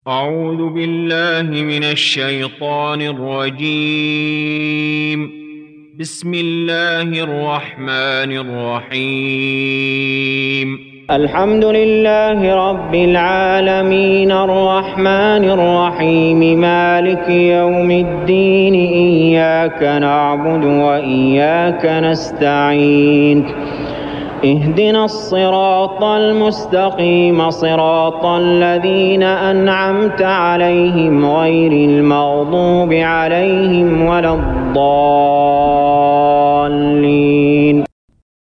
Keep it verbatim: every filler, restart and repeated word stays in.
أعوذ بالله من الشيطان الرجيم. بسم الله الرحمن الرحيم. الحمد لله رب العالمين الرحمن الرحيم مالك يوم الدين إياك نعبد وإياك نستعين اهدنا الصراط المستقيم صراط الذين أنعمت عليهم غير المغضوب عليهم ولا الضالين.